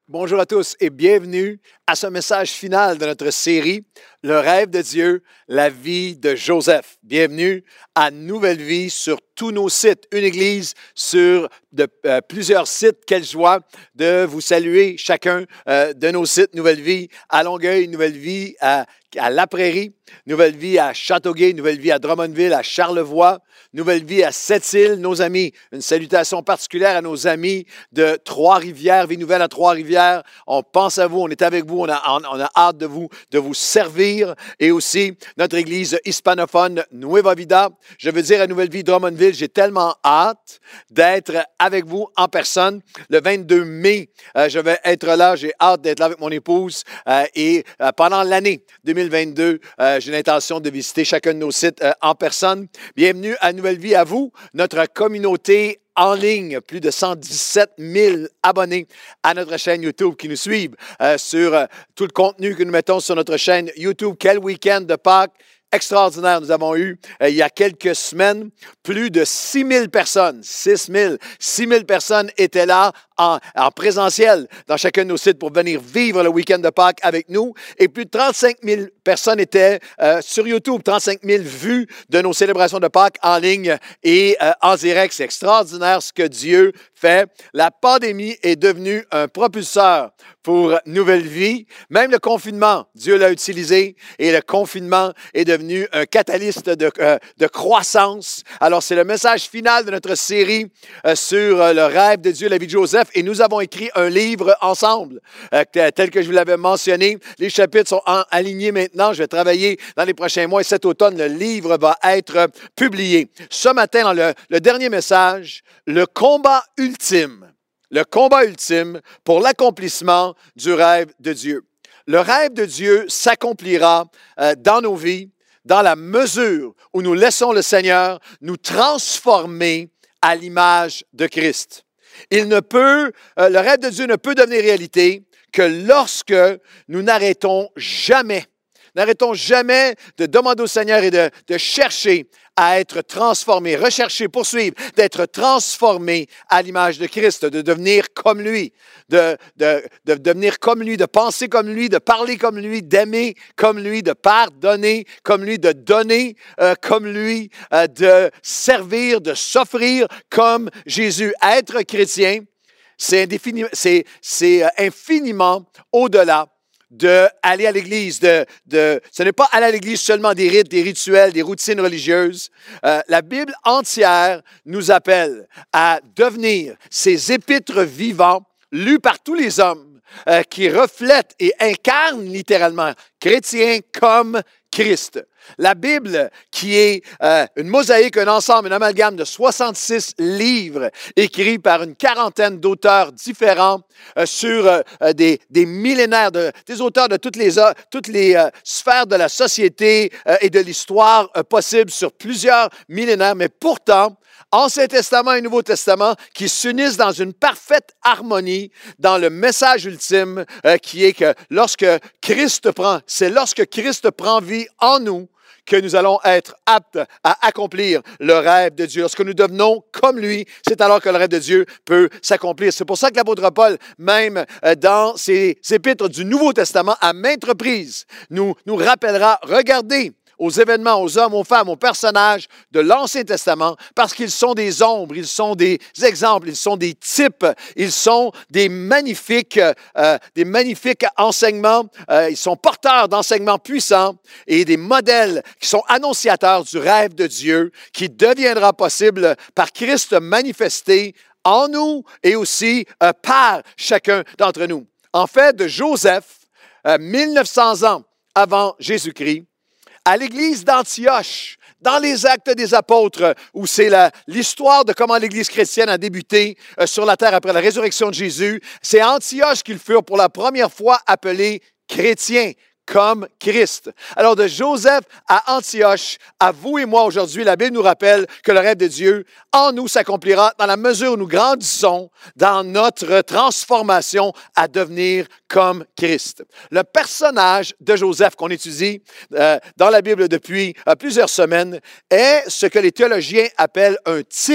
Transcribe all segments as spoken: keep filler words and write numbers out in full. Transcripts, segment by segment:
Bonjour à tous et bienvenue à ce message final de notre série « Le rêve de Dieu, la vie de Joseph ». Bienvenue à Nouvelle Vie sur tous nos sites, une église sur de, euh, plusieurs sites. Quelle joie de vous saluer chacun euh, de nos sites Nouvelle Vie à Longueuil, Nouvelle Vie à, à La Prairie, Nouvelle Vie à Châteauguay, Nouvelle Vie à Drummondville, à Charlevoix, Nouvelle Vie à Sept-Îles, nos amis. Une salutation particulière à nos amis de Trois-Rivières, Vie Nouvelle à Trois-Rivières. On pense à vous, on est avec vous, on a, on, on a hâte de vous, de vous servir. Et aussi notre église hispanophone Nueva Vida. Je veux dire à Nouvelle Vie Drummondville, j'ai tellement hâte d'être avec vous en personne. Le vingt-deux mai, euh, je vais être là. J'ai hâte d'être là avec mon épouse. Euh, et euh, pendant l'année deux mille vingt-deux, euh, j'ai l'intention de visiter chacun de nos sites euh, en personne. Bienvenue à Nouvelle Vie, à vous, notre communauté en ligne, plus de cent dix-sept mille abonnés à notre chaîne YouTube qui nous suivent euh, sur euh, tout le contenu que nous mettons sur notre chaîne YouTube. Quel week-end de Pâques extraordinaire nous avons eu euh, il y a quelques semaines. Plus de six mille personnes, six mille, six mille personnes étaient là en, en présentiel dans chacun de nos sites pour venir vivre le week-end de Pâques avec nous. Et plus de trente-cinq mille personnes étaient euh, sur YouTube, trente-cinq mille vues de nos célébrations de Pâques en ligne et euh, en direct. C'est extraordinaire ce que Dieu fait. La pandémie est devenue un propulseur pour Nouvelle Vie. Même le confinement, Dieu l'a utilisé et le confinement est devenu un catalyste de, euh, de croissance. Alors, c'est le message final de notre série euh, sur euh, le rêve de Dieu, la vie de Joseph. Et nous avons écrit un livre ensemble, euh, tel que je vous l'avais mentionné. Les chapitres sont en, alignés maintenant. Je vais travailler dans les prochains mois et cet automne, le livre va être publié. Ce matin, dans le, le dernier message, le combat ultime. Le combat ultime pour l'accomplissement du rêve de Dieu. Le rêve de Dieu s'accomplira euh, dans nos vies dans la mesure où nous laissons le Seigneur nous transformer à l'image de Christ. Il ne peut, euh, le rêve de Dieu ne peut devenir réalité que lorsque nous n'arrêtons jamais, n'arrêtons jamais de demander au Seigneur et de, de chercher à être transformé, rechercher, poursuivre, d'être transformé à l'image de Christ, de devenir comme lui, de, de, de devenir comme lui, de penser comme lui, de parler comme lui, d'aimer comme lui, de pardonner comme lui, de donner euh, comme lui, euh, de servir, de s'offrir comme Jésus. Être chrétien, c'est, indéfini, c'est, c'est infiniment au-delà d'aller à l'Église. De, de, ce n'est pas aller à l'Église seulement des rites, des rituels, des routines religieuses. Euh, la Bible entière nous appelle à devenir ces épîtres vivants lus par tous les hommes euh, qui reflètent et incarnent littéralement chrétiens comme Christ. La Bible, qui est euh, une mosaïque, un ensemble, un amalgame de soixante-six livres écrits par une quarantaine d'auteurs différents euh, sur euh, des, des millénaires, de, des auteurs de toutes les, toutes les euh, sphères de la société euh, et de l'histoire euh, possibles sur plusieurs millénaires, mais pourtant, Ancien Testament et Nouveau Testament qui s'unissent dans une parfaite harmonie dans le message ultime euh, qui est que lorsque Christ prend, c'est lorsque Christ prend vie en nous que nous allons être aptes à accomplir le rêve de Dieu. Lorsque nous devenons comme lui, c'est alors que le rêve de Dieu peut s'accomplir. C'est pour ça que l'apôtre Paul, même euh, dans ses épîtres du Nouveau Testament, à maintes reprises, nous, nous rappellera, regardez, aux événements, aux hommes, aux femmes, aux personnages de l'Ancien Testament, parce qu'ils sont des ombres, ils sont des exemples, ils sont des types, ils sont des magnifiques, euh, des magnifiques enseignements, euh, ils sont porteurs d'enseignements puissants et des modèles qui sont annonciateurs du rêve de Dieu qui deviendra possible par Christ manifesté en nous et aussi euh, par chacun d'entre nous. En fait, de Joseph, euh, mille neuf cents ans avant Jésus-Christ, à l'église d'Antioche, dans les Actes des Apôtres, où c'est la, l'histoire de comment l'Église chrétienne a débuté euh, sur la terre après la résurrection de Jésus, c'est à Antioche qu'ils furent pour la première fois appelés chrétiens, comme Christ. Alors, de Joseph à Antioche, à vous et moi aujourd'hui, la Bible nous rappelle que le rêve de Dieu en nous s'accomplira dans la mesure où nous grandissons dans notre transformation à devenir comme Christ. Le personnage de Joseph qu'on étudie euh, dans la Bible depuis euh, plusieurs semaines est ce que les théologiens appellent un type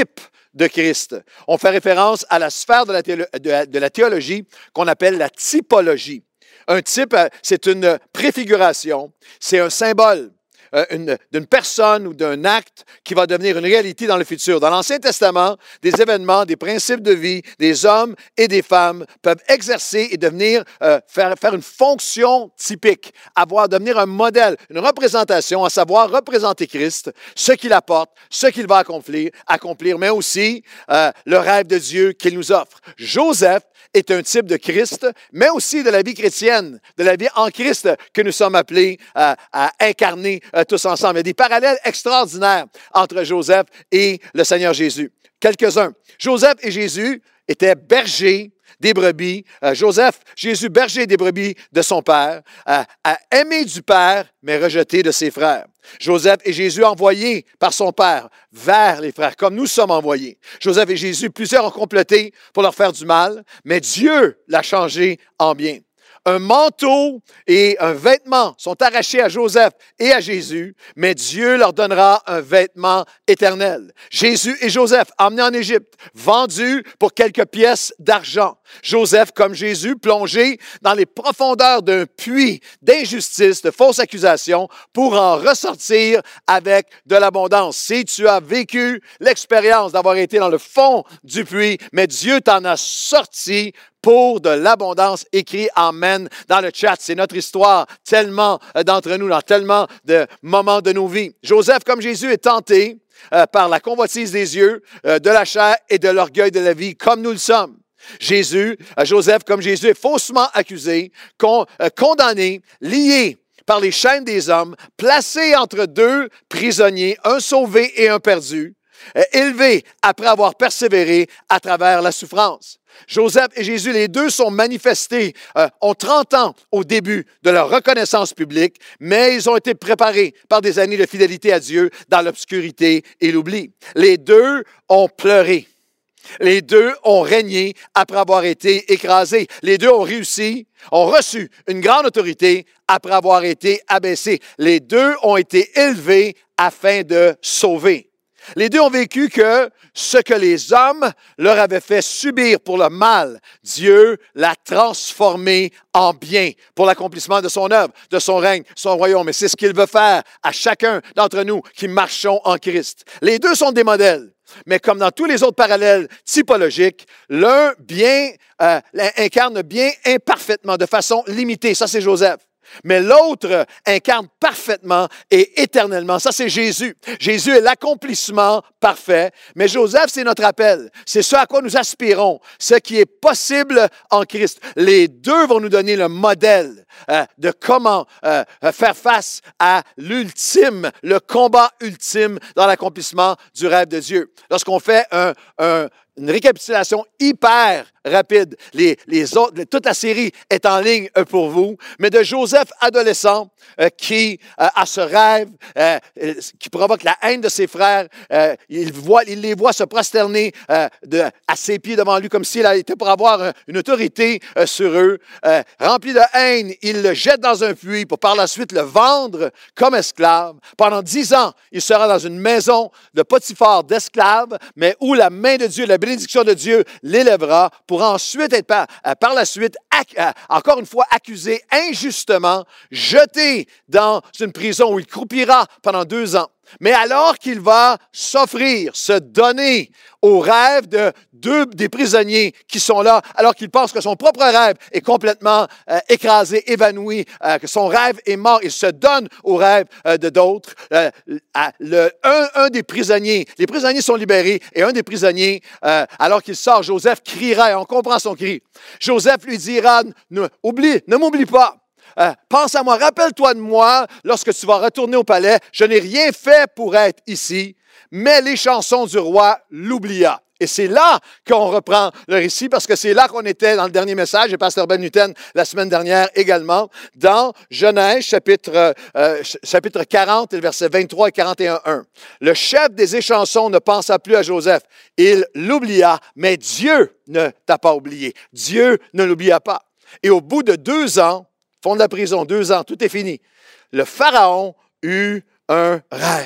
de Christ. On fait référence à la sphère de la, théolo- de, de la théologie qu'on appelle la typologie. Un type, c'est une préfiguration, c'est un symbole euh, une, d'une personne ou d'un acte qui va devenir une réalité dans le futur. Dans l'Ancien Testament, des événements, des principes de vie, des hommes et des femmes peuvent exercer et devenir, euh, faire, faire une fonction typique, avoir, devenir un modèle, une représentation, à savoir représenter Christ, ce qu'il apporte, ce qu'il va accomplir, accomplir mais aussi euh, le rêve de Dieu qu'il nous offre. Joseph est un type de Christ, mais aussi de la vie chrétienne, de la vie en Christ que nous sommes appelés à, à incarner euh, tous ensemble. Il y a des parallèles extraordinaires entre Joseph et le Seigneur Jésus. Quelques-uns. Joseph et Jésus étaient bergers des brebis. Euh, Joseph, Jésus, berger des brebis de son père, euh, a aimé du père, mais rejeté de ses frères. Joseph et Jésus envoyés par son père vers les frères, comme nous sommes envoyés. Joseph et Jésus, plusieurs ont comploté pour leur faire du mal, mais Dieu l'a changé en bien. Un manteau et un vêtement sont arrachés à Joseph et à Jésus, mais Dieu leur donnera un vêtement éternel. Jésus et Joseph, emmenés en Égypte, vendus pour quelques pièces d'argent. Joseph, comme Jésus, plongé dans les profondeurs d'un puits d'injustice, de fausses accusations, pour en ressortir avec de l'abondance. Si tu as vécu l'expérience d'avoir été dans le fond du puits, mais Dieu t'en a sorti pour de l'abondance, écrit Amen dans le chat. C'est notre histoire, tellement d'entre nous, dans tellement de moments de nos vies. Joseph, comme Jésus, est tenté euh, par la convoitise des yeux, euh, de la chair et de l'orgueil de la vie, comme nous le sommes. Jésus, euh, Joseph, comme Jésus, est faussement accusé, con, euh, condamné, lié par les chaînes des hommes, placé entre deux prisonniers, un sauvé et un perdu, euh, élevé après avoir persévéré à travers la souffrance. Joseph et Jésus, les deux sont manifestés, euh, ont trente ans au début de leur reconnaissance publique, mais ils ont été préparés par des années de fidélité à Dieu dans l'obscurité et l'oubli. Les deux ont pleuré. Les deux ont régné après avoir été écrasés. Les deux ont réussi, ont reçu une grande autorité après avoir été abaissés. Les deux ont été élevés afin de sauver. Les deux ont vécu que ce que les hommes leur avaient fait subir pour le mal, Dieu l'a transformé en bien pour l'accomplissement de son œuvre, de son règne, son royaume. Et c'est ce qu'il veut faire à chacun d'entre nous qui marchons en Christ. Les deux sont des modèles. Mais comme dans tous les autres parallèles typologiques, l'un bien euh, incarne bien imparfaitement, de façon limitée. Ça, c'est Joseph. Mais l'autre incarne parfaitement et éternellement. Ça, c'est Jésus. Jésus est l'accomplissement parfait. Mais Joseph, c'est notre appel. C'est ce à quoi nous aspirons, ce qui est possible en Christ. Les deux vont nous donner le modèle euh, de comment euh, faire face à l'ultime, le combat ultime dans l'accomplissement du rêve de Dieu. Lorsqu'on fait un, un Une récapitulation hyper rapide. Les, les autres, toute la série est en ligne pour vous. Mais de Joseph, adolescent, euh, qui euh, a ce rêve, euh, qui provoque la haine de ses frères, euh, il, voit, il les voit se prosterner euh, de, à ses pieds devant lui comme s'il était pour avoir euh, une autorité euh, sur eux. Euh, rempli de haine, il le jette dans un puits pour par la suite le vendre comme esclave. Pendant dix ans, il sera dans une maison de Potiphar d'esclaves, mais où la main de Dieu, la bénédiction de Dieu l'élèvera pour ensuite être par, par la suite, encore une fois, accusé injustement, jeté dans une prison où il croupira pendant deux ans. Mais alors qu'il va s'offrir, se donner au rêve de deux des prisonniers qui sont là, alors qu'il pense que son propre rêve est complètement euh, écrasé, évanoui, euh, que son rêve est mort, il se donne au rêve euh, de d'autres. Euh, le, un, un des prisonniers, les prisonniers sont libérés, et un des prisonniers, euh, alors qu'il sort, Joseph criera, et on comprend son cri. Joseph lui dira, ne, oublie, ne m'oublie pas. Euh, pense à moi, rappelle-toi de moi lorsque tu vas retourner au palais. Je n'ai rien fait pour être ici, mais les chansons du roi l'oublia. Et c'est là qu'on reprend le récit, parce que c'est là qu'on était dans le dernier message, et Pasteur Ben Nuten la semaine dernière également, dans Genèse chapitre, euh, chapitre quarante, versets vingt-trois et quarante et un. Le chef des échansons ne pensa plus à Joseph. Il l'oublia, mais Dieu ne t'a pas oublié. Dieu ne l'oublia pas. Et au bout de deux ans, fond de la prison, deux ans, tout est fini. Le Pharaon eut un rêve.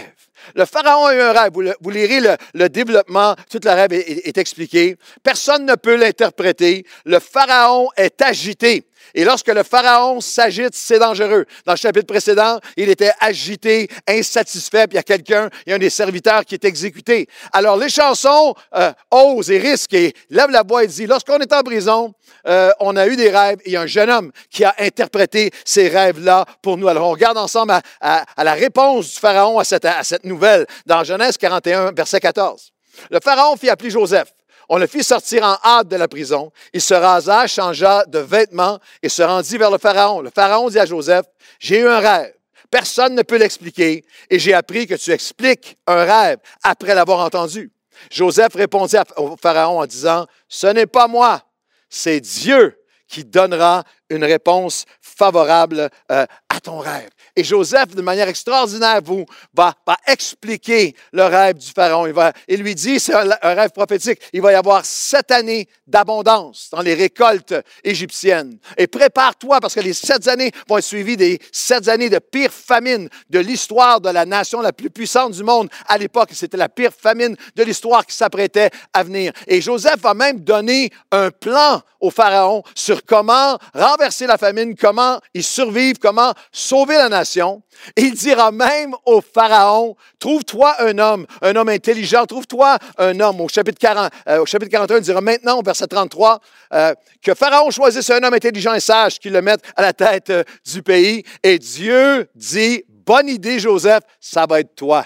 Le Pharaon a eu un rêve. Vous, le, vous lirez le, le développement, tout le rêve est, est, est expliqué. Personne ne peut l'interpréter. Le Pharaon est agité. Et lorsque le Pharaon s'agite, c'est dangereux. Dans le chapitre précédent, il était agité, insatisfait, puis il y a quelqu'un, il y a un des serviteurs qui est exécuté. Alors, les chansons euh, osent et risquent et lèvent la voix et disent, lorsqu'on est en prison, euh, on a eu des rêves et il y a un jeune homme qui a interprété ces rêves-là pour nous. Alors, on regarde ensemble à, à, à la réponse du Pharaon à cette, à cette nouvelle dans Genèse quarante et un, verset quatorze. Le Pharaon fit appeler Joseph. On le fit sortir en hâte de la prison. Il se rasa, changea de vêtements et se rendit vers le Pharaon. Le Pharaon dit à Joseph, « J'ai eu un rêve. Personne ne peut l'expliquer et j'ai appris que tu expliques un rêve après l'avoir entendu. » Joseph répondit au Pharaon en disant, « Ce n'est pas moi, c'est Dieu qui donnera une réponse favorable euh, à ton rêve. » Et Joseph, de manière extraordinaire, vous, va, va expliquer le rêve du Pharaon. Il, va, il lui dit, c'est un, un rêve prophétique, il va y avoir sept années d'abondance dans les récoltes égyptiennes. Et prépare-toi parce que les sept années vont être suivies des sept années de pire famine de l'histoire de la nation la plus puissante du monde à l'époque. C'était la pire famine de l'histoire qui s'apprêtait à venir. Et Joseph va même donner un plan au Pharaon sur comment renverser la famine, comment y survivre, comment sauver la nation. Et il dira même au Pharaon, trouve-toi un homme, un homme intelligent, trouve-toi un homme. Au chapitre, quarante, euh, au chapitre quarante et un, il dira maintenant, au verset trente-trois, euh, que Pharaon choisisse un homme intelligent et sage qui le mette à la tête euh, du pays. Et Dieu dit, bonne idée Joseph, ça va être toi.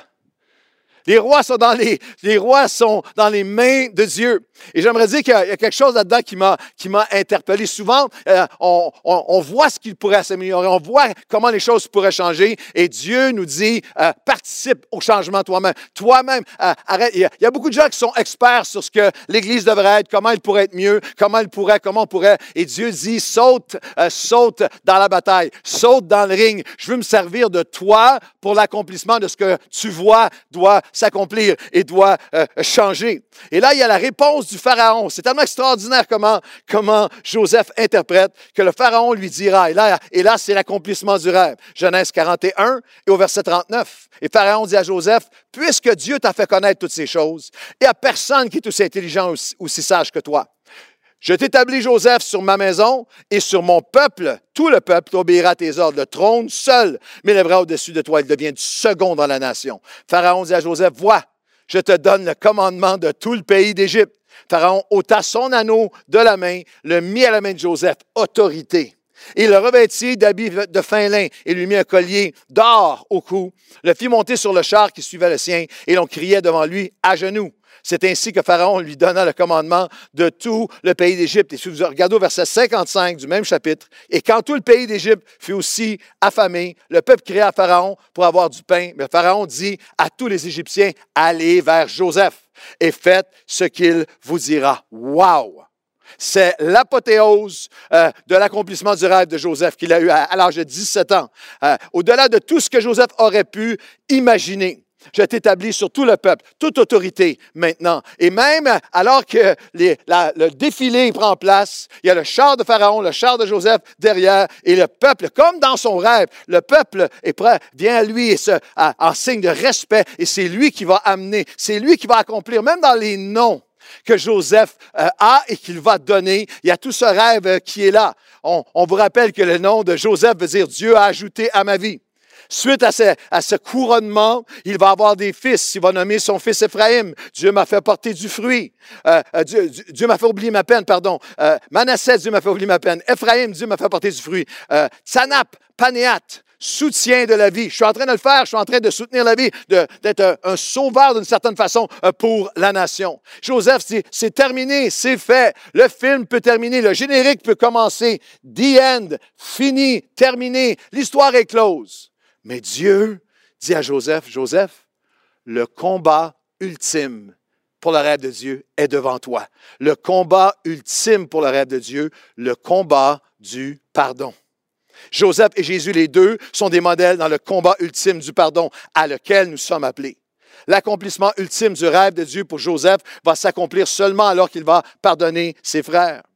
Les rois sont dans les, les rois sont dans les mains de Dieu. Et j'aimerais dire qu'il y a, il y a quelque chose là-dedans qui m'a, qui m'a interpellé. Souvent, euh, on, on, on voit ce qu'il pourrait s'améliorer, on voit comment les choses pourraient changer. Et Dieu nous dit, euh, participe au changement toi-même. Toi-même, euh, arrête. Il y, a, il y a beaucoup de gens qui sont experts sur ce que l'Église devrait être, comment elle pourrait être mieux, comment elle pourrait, comment on pourrait. Et Dieu dit, saute, euh, saute dans la bataille, saute dans le ring. Je veux me servir de toi pour l'accomplissement de ce que tu vois doit s'accomplir et doit euh, changer. Et là, il y a la réponse du Pharaon. C'est tellement extraordinaire comment, comment Joseph interprète que le Pharaon lui dira, et là, et là c'est l'accomplissement du rêve. Genèse quarante et un et au verset trente-neuf. Et Pharaon dit à Joseph, puisque Dieu t'a fait connaître toutes ces choses, il n'y a personne qui est aussi intelligent, aussi, aussi sage que toi. Je t'établis, Joseph, sur ma maison et sur mon peuple. Tout le peuple obéira à tes ordres. Le trône seul m'élèvera au-dessus de toi. Il devient du second dans la nation. Pharaon dit à Joseph, vois, je te donne le commandement de tout le pays d'Égypte. Pharaon ôta son anneau de la main, le mit à la main de Joseph, autorité. Il le revêtit d'habits de fin lin et lui mit un collier d'or au cou, le fit monter sur le char qui suivait le sien et l'on criait devant lui à genoux. C'est ainsi que Pharaon lui donna le commandement de tout le pays d'Égypte. Et si vous regardez au verset cinquante-cinq du même chapitre, « Et quand tout le pays d'Égypte fut aussi affamé, le peuple cria à Pharaon pour avoir du pain. Mais Pharaon dit à tous les Égyptiens, « Allez vers Joseph et faites ce qu'il vous dira. » Wow! C'est l'apothéose euh, de l'accomplissement du rêve de Joseph qu'il a eu à, à l'âge de dix-sept ans. Euh, au-delà de tout ce que Joseph aurait pu imaginer. Je t'établis sur tout le peuple, toute autorité maintenant. Et même alors que les, la, le défilé prend place, il y a le char de Pharaon, le char de Joseph derrière, et le peuple, comme dans son rêve, le peuple est prêt, vient à lui et se, à, en signe de respect, et c'est lui qui va amener, c'est lui qui va accomplir, même dans les noms que Joseph euh, a et qu'il va donner. Il y a tout ce rêve euh, qui est là. On, on vous rappelle que le nom de Joseph veut dire « Dieu a ajouté à ma vie ». Suite à ce, à ce couronnement, il va avoir des fils. Il va nommer son fils Éphraïm. Dieu m'a fait porter du fruit. Euh, Dieu, Dieu m'a fait oublier ma peine, pardon. Euh, Manassès, Dieu m'a fait oublier ma peine. Éphraïm, Dieu m'a fait porter du fruit. Euh, Tsanap, Panéat, soutien de la vie. Je suis en train de le faire. Je suis en train de soutenir la vie, de, d'être un, un sauveur d'une certaine façon euh, pour la nation. Joseph dit, c'est terminé, c'est fait. Le film peut terminer. Le générique peut commencer. The end. Fini, terminé. L'histoire est close. Mais Dieu dit à Joseph, Joseph, le combat ultime pour le rêve de Dieu est devant toi. Le combat ultime pour le rêve de Dieu, le combat du pardon. Joseph et Jésus, les deux, sont des modèles dans le combat ultime du pardon à lequel nous sommes appelés. L'accomplissement ultime du rêve de Dieu pour Joseph va s'accomplir seulement alors qu'il va pardonner ses frères.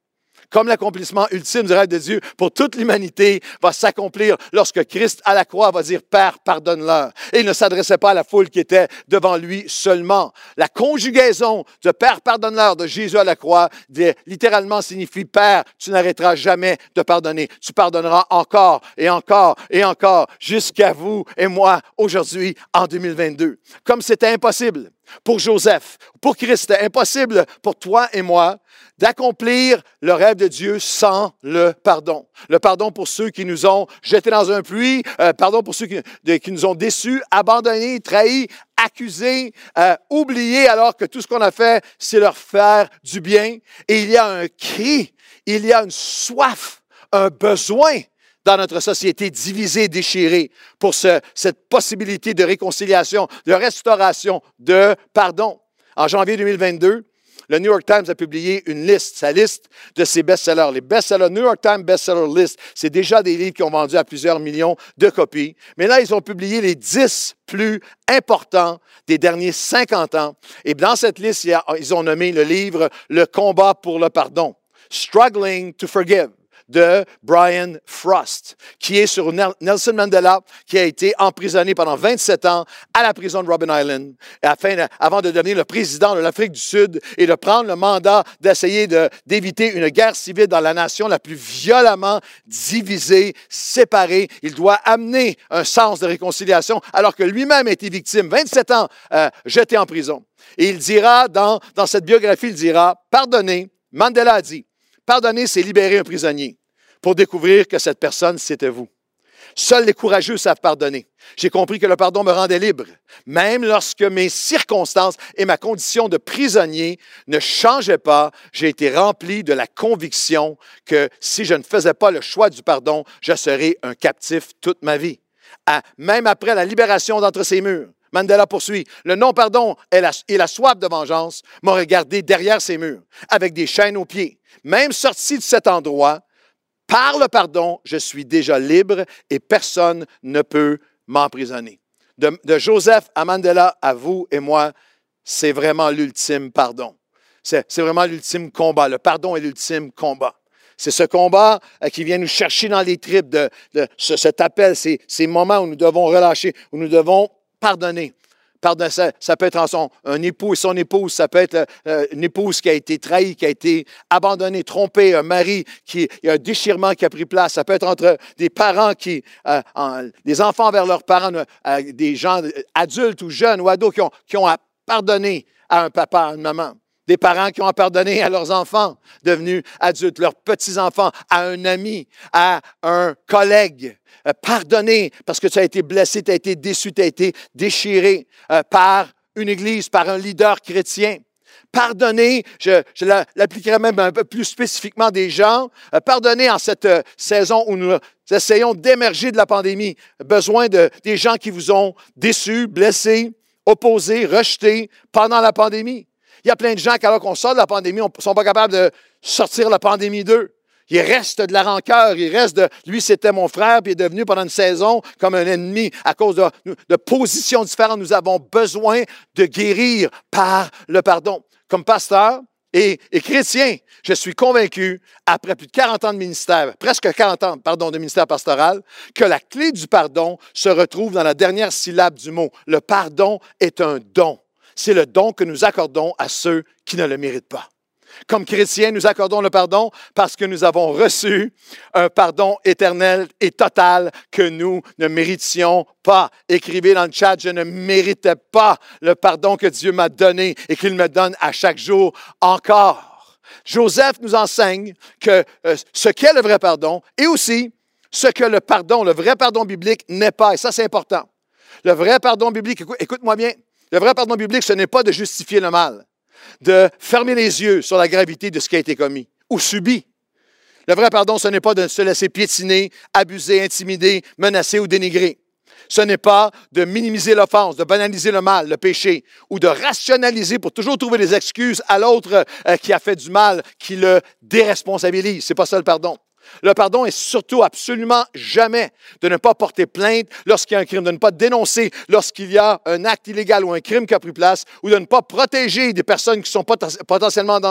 comme l'accomplissement ultime du rêve de Dieu pour toute l'humanité va s'accomplir lorsque Christ à la croix va dire « Père, pardonne-leur ». Et il ne s'adressait pas à la foule qui était devant lui seulement. La conjugaison de « Père, pardonne-leur » de Jésus à la croix de, littéralement signifie « Père, tu n'arrêteras jamais de pardonner. Tu pardonneras encore et encore et encore jusqu'à vous et moi aujourd'hui en deux mille vingt-deux. » Comme c'était impossible pour Joseph, pour Christ, c'était impossible pour toi et moi d'accomplir le rêve de Dieu sans le pardon. Le pardon pour ceux qui nous ont jetés dans un puits, euh, pardon pour ceux qui, de, qui nous ont déçus, abandonnés, trahis, accusés, euh, oubliés, alors que tout ce qu'on a fait, c'est leur faire du bien. Et il y a un cri, il y a une soif, un besoin dans notre société divisée, déchirée, pour ce, cette possibilité de réconciliation, de restauration, de pardon. En janvier deux mille vingt-deux, le New York Times a publié une liste, sa liste de ses best-sellers. Les best-sellers, New York Times Bestseller List, c'est déjà des livres qui ont vendu à plusieurs millions de copies. Mais là, ils ont publié les dix plus importants des derniers cinquante ans. Et dans cette liste, ils ont nommé le livre « Le combat pour le pardon »,« Struggling to Forgive ». De Brian Frost, qui est sur Nelson Mandela, qui a été emprisonné pendant vingt-sept ans à la prison de Robben Island, afin, avant de devenir le président de l'Afrique du Sud et de prendre le mandat d'essayer de, d'éviter une guerre civile dans la nation la plus violemment divisée, séparée. Il doit amener un sens de réconciliation, alors que lui-même a été victime, vingt-sept ans euh, jeté en prison. Et il dira, dans, dans cette biographie, il dira, « Pardonnez », Mandela a dit, « Pardonner, c'est libérer un prisonnier. » Pour découvrir que cette personne, c'était vous. Seuls les courageux savent pardonner. J'ai compris que le pardon me rendait libre, même lorsque mes circonstances et ma condition de prisonnier ne changeaient pas. J'ai été rempli de la conviction que si je ne faisais pas le choix du pardon, je serais un captif toute ma vie. À, même après la libération d'entre ces murs, Mandela poursuit, le non-pardon et la, et la soif de vengeance m'auraient gardé derrière ces murs, avec des chaînes aux pieds. Même sorti de cet endroit, par le pardon, je suis déjà libre et personne ne peut m'emprisonner. De, de Joseph à Mandela, à vous et moi, c'est vraiment l'ultime pardon. C'est, c'est vraiment l'ultime combat. Le pardon est l'ultime combat. C'est ce combat euh, qui vient nous chercher dans les tripes, de, de ce, cet appel, ces, ces moments où nous devons relâcher, où nous devons pardonner. Pardon, ça, ça peut être en son, un époux et son épouse, ça peut être euh, une épouse qui a été trahie, qui a été abandonnée, trompée, un mari qui il y a un déchirement qui a pris place. Ça peut être entre des parents qui, euh, en, des enfants vers leurs parents, euh, des gens adultes ou jeunes ou ados qui ont, qui ont à pardonner à un papa, à une maman. Des parents qui ont à pardonner à leurs enfants devenus adultes, leurs petits-enfants, à un ami, à un collègue. Euh, pardonner parce que tu as été blessé, tu as été déçu, tu as été déchiré euh, par une église, par un leader chrétien. Pardonner, je, je l'appliquerai même un peu plus spécifiquement des gens. Euh, pardonner en cette euh, saison où nous essayons d'émerger de la pandémie. Besoin de des gens qui vous ont déçus, blessés, opposés, rejetés pendant la pandémie. Il y a plein de gens qui, alors qu'on sort de la pandémie, ne sont pas capables de sortir la pandémie d'eux. Il reste de la rancœur, il reste de « lui, c'était mon frère », puis il est devenu pendant une saison comme un ennemi à cause de, de positions différentes. Nous avons besoin de guérir par le pardon. Comme pasteur et, et chrétien, je suis convaincu, après plus de quarante ans de ministère, presque quarante ans, pardon, de ministère pastoral, que la clé du pardon se retrouve dans la dernière syllabe du mot. Le pardon est un don. C'est le don que nous accordons à ceux qui ne le méritent pas. Comme chrétiens, nous accordons le pardon parce que nous avons reçu un pardon éternel et total que nous ne méritions pas. Écrivez dans le chat, je ne méritais pas le pardon que Dieu m'a donné et qu'il me donne à chaque jour encore. Joseph nous enseigne que euh, ce qu'est le vrai pardon et aussi ce que le pardon, le vrai pardon biblique n'est pas. Et ça, c'est important. Le vrai pardon biblique, écoute, écoute-moi bien, le vrai pardon biblique, ce n'est pas de justifier le mal, de fermer les yeux sur la gravité de ce qui a été commis ou subi. Le vrai pardon, ce n'est pas de se laisser piétiner, abuser, intimider, menacer ou dénigrer. Ce n'est pas de minimiser l'offense, de banaliser le mal, le péché, ou de rationaliser pour toujours trouver des excuses à l'autre euh, qui a fait du mal, qui le déresponsabilise. Ce n'est pas ça le pardon. Le pardon est surtout absolument jamais de ne pas porter plainte lorsqu'il y a un crime, de ne pas dénoncer lorsqu'il y a un acte illégal ou un crime qui a pris place, ou de ne pas protéger des personnes qui sont potentiellement en danger.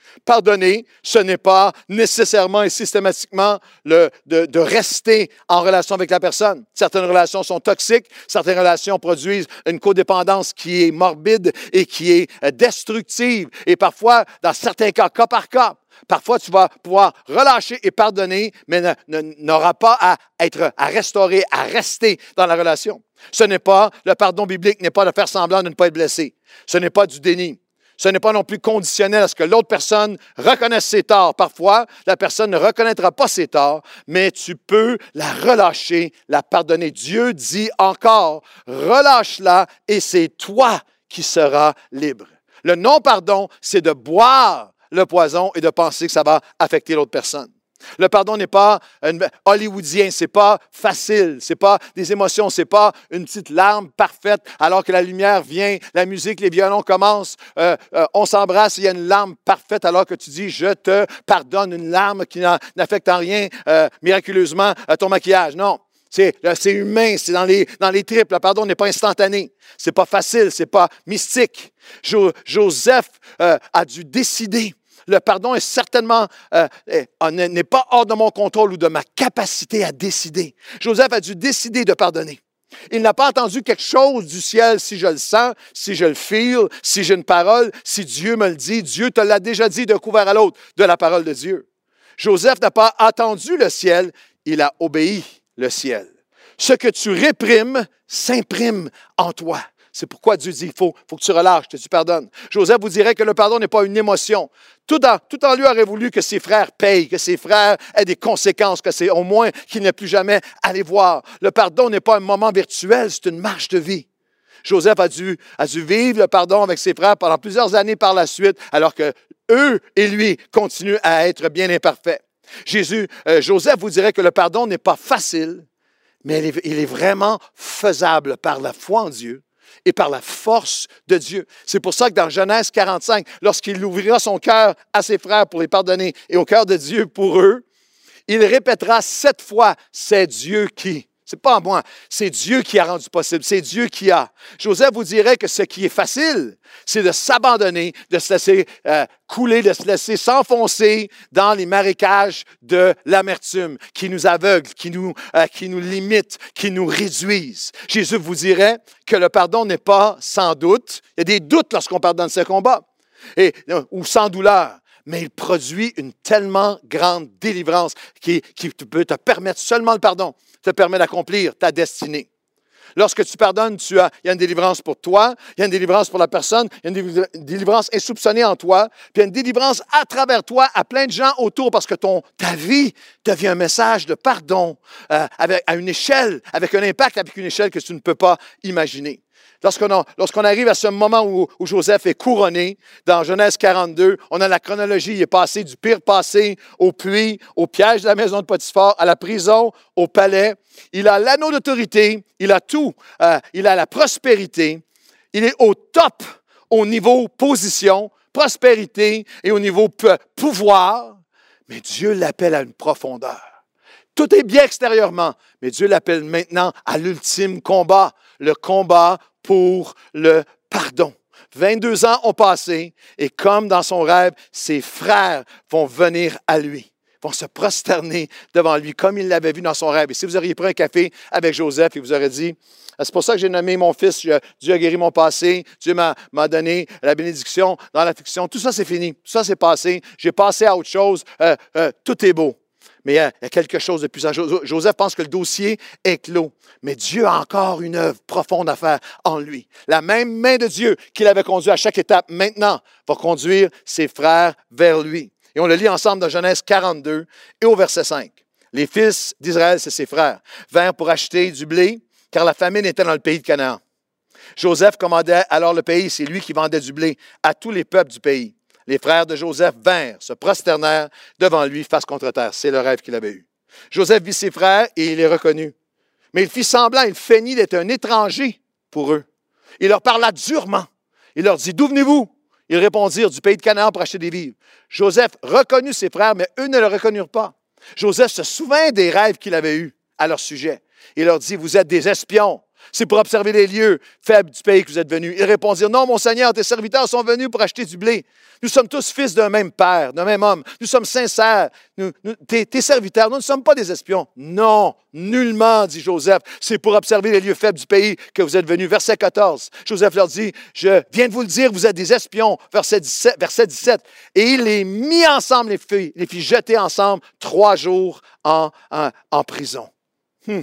Pardonner, ce n'est pas nécessairement et systématiquement le, de, de rester en relation avec la personne. Certaines relations sont toxiques, certaines relations produisent une codépendance qui est morbide et qui est destructive. Et parfois, dans certains cas, cas par cas, parfois tu vas pouvoir relâcher et pardonner, mais ne, ne, n'aura pas à être, à restaurer, à rester dans la relation. Ce n'est pas, le pardon biblique n'est pas de faire semblant de ne pas être blessé. Ce n'est pas du déni. Ce n'est pas non plus conditionnel à ce que l'autre personne reconnaisse ses torts. Parfois, la personne ne reconnaîtra pas ses torts, mais tu peux la relâcher, la pardonner. Dieu dit encore, relâche-la et c'est toi qui seras libre. Le non-pardon, c'est de boire le poison et de penser que ça va affecter l'autre personne. Le pardon n'est pas hollywoodien, c'est pas facile, c'est pas des émotions, c'est pas une petite larme parfaite alors que la lumière vient, la musique, les violons commencent, euh, euh, on s'embrasse, il y a une larme parfaite alors que tu dis « je te pardonne », une larme qui n'affecte en rien euh, miraculeusement euh, ton maquillage. Non, c'est, c'est humain, c'est dans les, dans les tripes. Le pardon n'est pas instantané, c'est pas facile, c'est pas mystique. Jo, Joseph euh, a dû décider. Le pardon est certainement, euh, n'est pas hors de mon contrôle ou de ma capacité à décider. Joseph a dû décider de pardonner. Il n'a pas entendu quelque chose du ciel si je le sens, si je le feel, si j'ai une parole, si Dieu me le dit. Dieu te l'a déjà dit d'un couvert à l'autre de la parole de Dieu. Joseph n'a pas attendu le ciel, il a obéi le ciel. Ce que tu réprimes s'imprime en toi. C'est pourquoi Dieu dit, il faut, faut que tu relâches, que tu pardonnes. Joseph vous dirait que le pardon n'est pas une émotion. Tout en, tout en lui aurait voulu que ses frères payent, que ses frères aient des conséquences, que c'est au moins qu'il n'ait plus jamais à les voir. Le pardon n'est pas un moment virtuel, c'est une marche de vie. Joseph a dû, a dû vivre le pardon avec ses frères pendant plusieurs années par la suite, alors que eux et lui continuent à être bien imparfaits. Jésus, euh, Joseph vous dirait que le pardon n'est pas facile, mais il est, il est vraiment faisable par la foi en Dieu et par la force de Dieu. C'est pour ça que dans Genèse quarante-cinq, lorsqu'il ouvrira son cœur à ses frères pour les pardonner et au cœur de Dieu pour eux, il répétera sept fois, c'est Dieu qui. C'est pas moi, c'est Dieu qui a rendu possible, c'est Dieu qui a. Joseph vous dirait que ce qui est facile, c'est de s'abandonner, de se laisser euh, couler, de se laisser s'enfoncer dans les marécages de l'amertume qui nous aveugle, qui nous, euh, qui nous limite, qui nous réduisent. Jésus vous dirait que le pardon n'est pas sans doute. Il y a des doutes lorsqu'on pardonne ce combat, et, ou sans douleur. Mais il produit une tellement grande délivrance qui, qui peut te permettre, seulement le pardon, te permet d'accomplir ta destinée. Lorsque tu pardonnes, tu as, il y a une délivrance pour toi, il y a une délivrance pour la personne, il y a une délivrance insoupçonnée en toi, puis il y a une délivrance à travers toi, à plein de gens autour, parce que ton, ta vie devient un message de pardon euh, avec, à une échelle, avec un impact, avec une échelle que tu ne peux pas imaginer. Lorsqu'on, a, lorsqu'on arrive à ce moment où, où Joseph est couronné, dans Genèse quarante-deux, on a la chronologie, il est passé du pire passé au puits, au piège de la maison de Potiphar, à la prison, au palais. Il a l'anneau d'autorité, il a tout, euh, il a la prospérité, il est au top au niveau position, prospérité et au niveau p- pouvoir, mais Dieu l'appelle à une profondeur. Tout est bien extérieurement, mais Dieu l'appelle maintenant à l'ultime combat, le combat pour le pardon. vingt-deux ans ont passé et comme dans son rêve, ses frères vont venir à lui, vont se prosterner devant lui comme il l'avait vu dans son rêve. Et si vous auriez pris un café avec Joseph et vous auriez dit, c'est pour ça que j'ai nommé mon fils, Dieu a guéri mon passé, Dieu m'a, m'a donné la bénédiction dans l'affliction, tout ça c'est fini, tout ça c'est passé, j'ai passé à autre chose, euh, euh, tout est beau. Mais il y, a, il y a quelque chose de plus. Joseph pense que le dossier est clos. Mais Dieu a encore une œuvre profonde à faire en lui. La même main de Dieu qui l'avait conduit à chaque étape, maintenant, va conduire ses frères vers lui. Et on le lit ensemble dans Genèse quarante-deux et au verset cinq. Les fils d'Israël, c'est ses frères, vinrent pour acheter du blé, car la famine était dans le pays de Canaan. Joseph commandait alors le pays, c'est lui qui vendait du blé à tous les peuples du pays. Les frères de Joseph vinrent, se prosternèrent devant lui face contre terre. C'est le rêve qu'il avait eu. Joseph vit ses frères et il les reconnut. Mais il fit semblant, il feignit d'être un étranger pour eux. Il leur parla durement. Il leur dit, d'où venez-vous? Ils répondirent, du pays de Canaan pour acheter des vivres. Joseph reconnut ses frères, mais eux ne le reconnurent pas. Joseph se souvint des rêves qu'il avait eus à leur sujet. Il leur dit, vous êtes des espions. C'est pour observer les lieux faibles du pays que vous êtes venus. Ils répondirent, non, mon Seigneur, tes serviteurs sont venus pour acheter du blé. Nous sommes tous fils d'un même père, d'un même homme. Nous sommes sincères. Nous, nous, tes, tes serviteurs, nous ne sommes pas des espions. Non, nullement, dit Joseph. C'est pour observer les lieux faibles du pays que vous êtes venus. Verset quatorze. Joseph leur dit, je viens de vous le dire, vous êtes des espions. Verset dix-sept. Verset dix-sept. Et il les mit ensemble, les filles, les filles jetées ensemble, trois jours en, en, en prison. Hmm.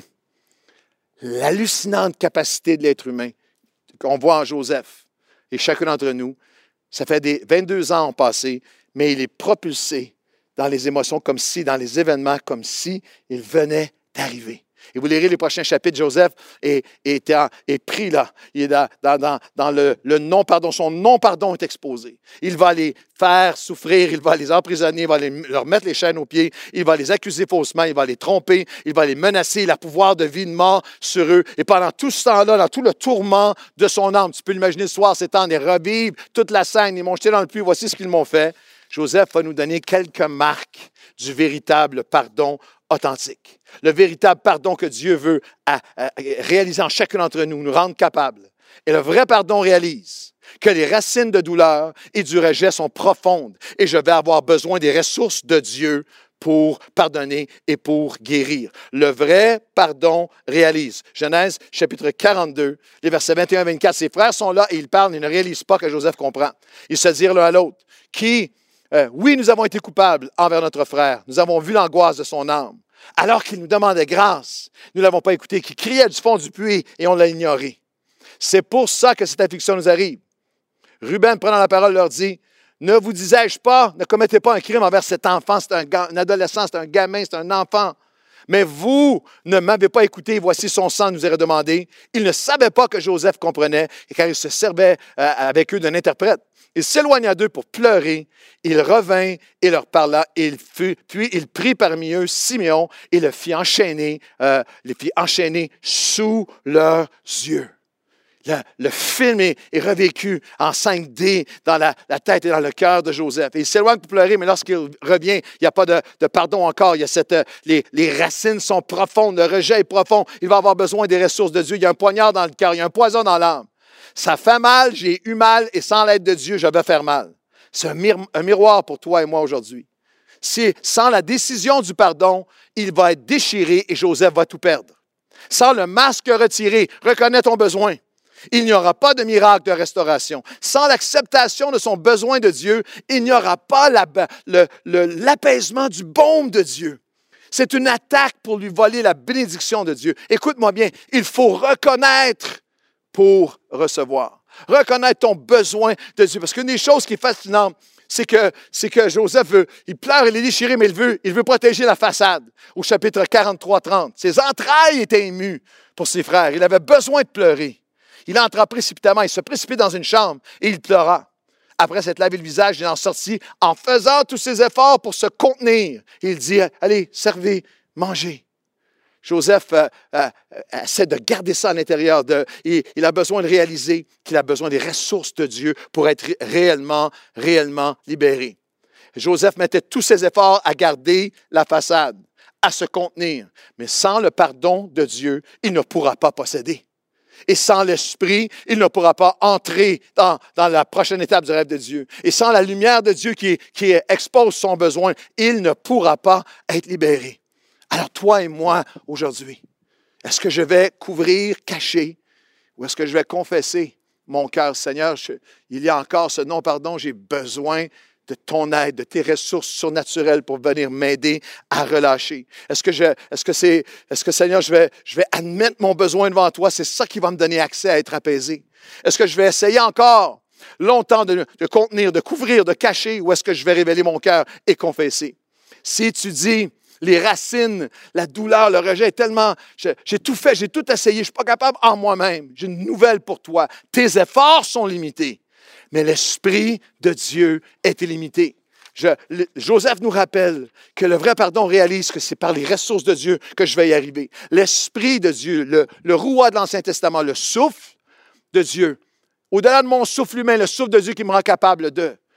L'hallucinante capacité de l'être humain qu'on voit en Joseph et chacun d'entre nous, ça fait des vingt-deux ans ont passé, mais il est propulsé dans les émotions comme si, dans les événements comme si il venait d'arriver. Et vous lirez les prochains chapitres, Joseph est, est, est pris là. Il est dans, dans, dans, dans le, le non-pardon. Son non-pardon est exposé. Il va les faire souffrir, il va les emprisonner, il va les, leur mettre les chaînes aux pieds, il va les accuser faussement, il va les tromper, il va les menacer, il a pouvoir de vie, de mort sur eux. Et pendant tout ce temps-là, dans tout le tourment de son âme, tu peux l'imaginer ce soir, c'est temps de revivre toute la scène. Ils m'ont jeté dans le puits, voici ce qu'ils m'ont fait. Joseph va nous donner quelques marques du véritable pardon authentique. Le véritable pardon que Dieu veut à, à, réaliser en chacun d'entre nous, nous rendre capables. Et le vrai pardon réalise que les racines de douleur et du rejet sont profondes et je vais avoir besoin des ressources de Dieu pour pardonner et pour guérir. Le vrai pardon réalise. Genèse, chapitre quarante-deux, les versets vingt et un à vingt-quatre. Ses frères sont là et ils parlent et ne réalisent pas que Joseph comprend. Ils se dirent l'un à l'autre, qui, euh, oui, nous avons été coupables envers notre frère. Nous avons vu l'angoisse de son âme. Alors qu'il nous demandait grâce, nous ne l'avons pas écouté, qui criait du fond du puits et on l'a ignoré. C'est pour ça que cette affliction nous arrive. Ruben, prenant la parole, leur dit, « Ne vous disais-je pas, ne commettez pas un crime envers cet enfant, c'est un, un adolescent, c'est un gamin, c'est un enfant. Mais vous ne m'avez pas écouté, voici son sang nous est redemandé. » Il ne savait pas que Joseph comprenait, car il se servait euh, avec eux d'un interprète. Il s'éloigna d'eux pour pleurer. Il revint et leur parla. Et il fut, puis il prit parmi eux Siméon et le fit enchaîner, euh, les fit enchaîner sous leurs yeux. Le, le film est, est revécu en cinq D dans la, la tête et dans le cœur de Joseph. Et il s'éloigne pour pleurer, mais lorsqu'il revient, il n'y a pas de, de pardon encore. Il y a cette, les, les racines sont profondes, le rejet est profond. Il va avoir besoin des ressources de Dieu. Il y a un poignard dans le cœur, il y a un poison dans l'âme. Ça fait mal, j'ai eu mal, et sans l'aide de Dieu, je vais faire mal. C'est un, mir- un miroir pour toi et moi aujourd'hui. Si, sans la décision du pardon, il va être déchiré et Joseph va tout perdre. Sans le masque retiré, reconnais ton besoin. Il n'y aura pas de miracle de restauration. Sans l'acceptation de son besoin de Dieu, il n'y aura pas la, le, le, l'apaisement du baume de Dieu. C'est une attaque pour lui voler la bénédiction de Dieu. Écoute-moi bien, il faut reconnaître pour recevoir. Reconnaître ton besoin de Dieu. Parce qu'une des choses qui est fascinante, c'est que, c'est que Joseph veut, il pleure, il est déchiré, mais il veut, il veut protéger la façade. Au chapitre quarante-trois trente, ses entrailles étaient émues pour ses frères. Il avait besoin de pleurer. Il entra précipitamment, il se précipite dans une chambre et il pleura. Après s'être lavé le visage, il en sortit en faisant tous ses efforts pour se contenir. Il dit, allez, servez, mangez. Joseph euh, euh, essaie de garder ça à l'intérieur. De, il, il a besoin de réaliser qu'il a besoin des ressources de Dieu pour être réellement, réellement libéré. Joseph mettait tous ses efforts à garder la façade, à se contenir. Mais sans le pardon de Dieu, il ne pourra pas posséder. Et sans l'Esprit, il ne pourra pas entrer dans, dans la prochaine étape du rêve de Dieu. Et sans la lumière de Dieu qui, qui expose son besoin, il ne pourra pas être libéré. Alors toi et moi, aujourd'hui, est-ce que je vais couvrir, cacher, ou est-ce que je vais confesser mon cœur? Seigneur, je, il y a encore ce non-pardon, j'ai besoin de ton aide, de tes ressources surnaturelles pour venir m'aider à relâcher. Est-ce que, je, est-ce que, c'est, est-ce que Seigneur, je vais, je vais admettre mon besoin devant toi? C'est ça qui va me donner accès à être apaisé. Est-ce que je vais essayer encore longtemps de, de contenir, de couvrir, de cacher, ou est-ce que je vais révéler mon cœur et confesser? Si tu dis, les racines, la douleur, le rejet est tellement... Je, j'ai tout fait, j'ai tout essayé, je ne suis pas capable en moi-même. J'ai une nouvelle pour toi. Tes efforts sont limités, mais l'Esprit de Dieu est illimité. Je, le, Joseph nous rappelle que le vrai pardon réalise que c'est par les ressources de Dieu que je vais y arriver. L'Esprit de Dieu, le, le rouage de l'Ancien Testament, le souffle de Dieu, au-delà de mon souffle humain, le souffle de Dieu qui me rend capable de...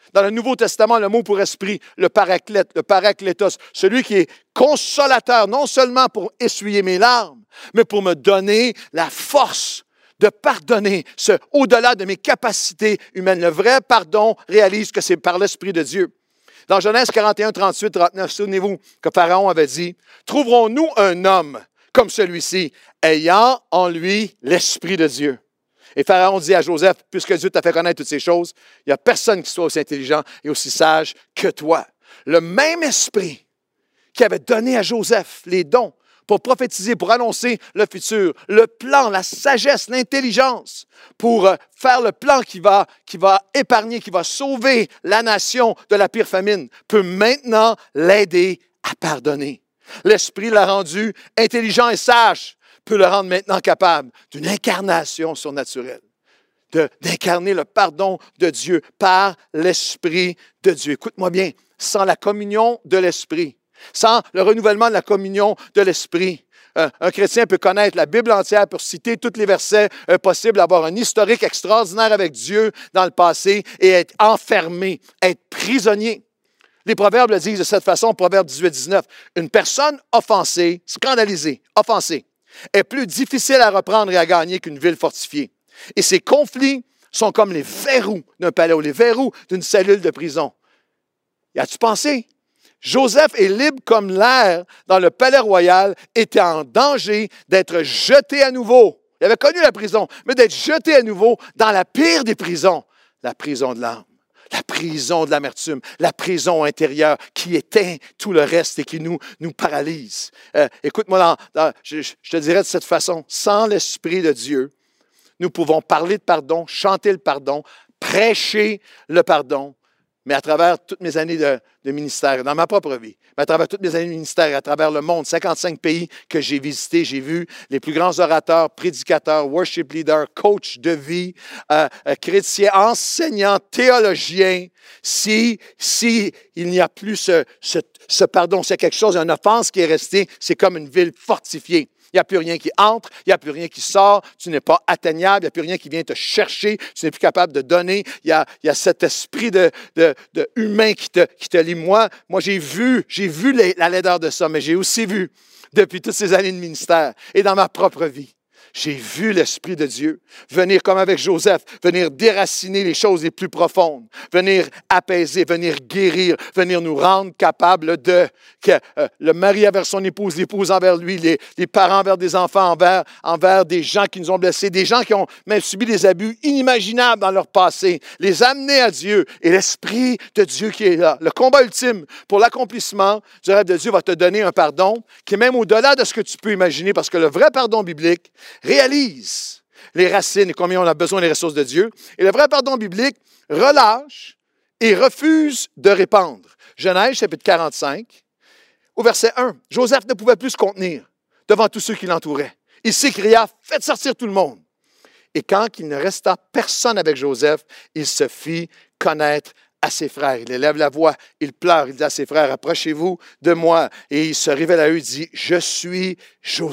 Dans le Nouveau Testament, le mot pour esprit, le paraclète, le paraklétos, celui qui est consolateur, non seulement pour essuyer mes larmes, mais pour me donner la force de pardonner, ce, au-delà de mes capacités humaines. Le vrai pardon réalise que c'est par l'Esprit de Dieu. Dans Genèse quarante et un, trente-huit, trente-neuf, souvenez-vous que Pharaon avait dit, « Trouverons-nous un homme comme celui-ci, ayant en lui l'Esprit de Dieu? » Et Pharaon dit à Joseph, « Puisque Dieu t'a fait connaître toutes ces choses, il n'y a personne qui soit aussi intelligent et aussi sage que toi. » Le même Esprit qui avait donné à Joseph les dons pour prophétiser, pour annoncer le futur, le plan, la sagesse, l'intelligence, pour faire le plan qui va, qui va épargner, qui va sauver la nation de la pire famine, peut maintenant l'aider à pardonner. L'Esprit l'a rendu intelligent et sage, peut le rendre maintenant capable d'une incarnation surnaturelle, de, d'incarner le pardon de Dieu par l'Esprit de Dieu. Écoute-moi bien, sans la communion de l'Esprit, sans le renouvellement de la communion de l'Esprit, un, un chrétien peut connaître la Bible entière pour citer tous les versets euh, possibles, avoir un historique extraordinaire avec Dieu dans le passé et être enfermé, être prisonnier. Les proverbes le disent de cette façon, Proverbe dix-huit, dix-neuf. Une personne offensée, scandalisée, offensée, est plus difficile à reprendre et à gagner qu'une ville fortifiée. Et ces conflits sont comme les verrous d'un palais ou les verrous d'une cellule de prison. Y as-tu pensé? Joseph est libre comme l'air dans le palais royal, était en danger d'être jeté à nouveau. Il avait connu la prison, mais d'être jeté à nouveau dans la pire des prisons, la prison de l'âme, la prison de l'amertume, la prison intérieure qui éteint tout le reste et qui nous, nous paralyse. Euh, écoute-moi, dans, dans, je, je te dirais de cette façon, sans l'Esprit de Dieu, nous pouvons parler de pardon, chanter le pardon, prêcher le pardon, mais à travers toutes mes années de, de ministère, dans ma propre vie, mais à travers toutes mes années de ministère, à travers le monde, cinquante-cinq pays que j'ai visités, j'ai vu les plus grands orateurs, prédicateurs, worship leaders, coachs de vie, euh, euh, chrétiens, enseignants, théologiens. Si, si il n'y a plus ce, ce, ce pardon, c'est quelque chose, une offense qui est restée, c'est comme une ville fortifiée. Il n'y a plus rien qui entre, il n'y a plus rien qui sort, tu n'es pas atteignable, il n'y a plus rien qui vient te chercher, tu n'es plus capable de donner. Il y a, il y a cet esprit de, de, de humain qui te, qui te lie. Moi, moi j'ai vu, j'ai vu les, la laideur de ça, mais j'ai aussi vu, depuis toutes ces années de ministère et dans ma propre vie, j'ai vu l'Esprit de Dieu venir comme avec Joseph, venir déraciner les choses les plus profondes, venir apaiser, venir guérir, venir nous rendre capables de, que euh, le mari envers son épouse, l'épouse envers lui, les, les parents envers des enfants, envers, envers des gens qui nous ont blessés, des gens qui ont même subi des abus inimaginables dans leur passé, les amener à Dieu et l'Esprit de Dieu qui est là. Le combat ultime pour l'accomplissement du rêve de Dieu va te donner un pardon qui est même au-delà de ce que tu peux imaginer parce que le vrai pardon biblique réalise les racines et combien on a besoin des ressources de Dieu. Et le vrai pardon biblique relâche et refuse de répandre. Genèse, chapitre quarante-cinq, au verset un. Joseph ne pouvait plus se contenir devant tous ceux qui l'entouraient. Il s'écria, « Faites sortir tout le monde. » Et quand il ne resta personne avec Joseph, il se fit connaître à ses frères. Il élève la voix, il pleure, il dit à ses frères, « Approchez-vous de moi. » Et il se révèle à eux et dit, « Je suis Joseph. »